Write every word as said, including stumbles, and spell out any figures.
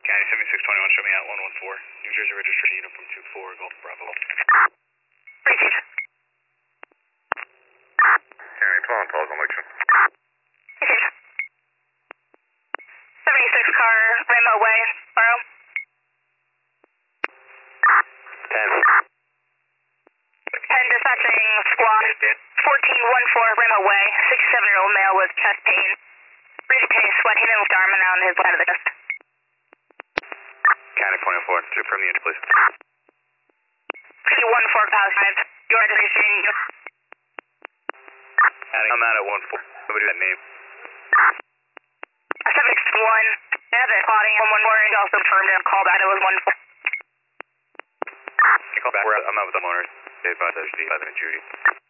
County seventy-six twenty-one, show me out one one four. New Jersey registration unit from two four, Golf Bravo. Received. County twelve, calls election. Received. seventy-six car, Rainbow Way, Borough. ten. ten dispatching squad, fourteen one four, Rainbow Way, sixty-seven-year-old male with chest pain. Breathing pain, sweat, hit him with the arm and down his side of the chest. County twenty-four, to affirm the unit, please. P one four, Palace Drive, your registration. I'm out at one four. Somebody that name. seven six one, I have it plotting one one four, and also confirmed and called out it was one four. Can you call back? We're, I'm out with the owners. They advised us to be Evan and Judy.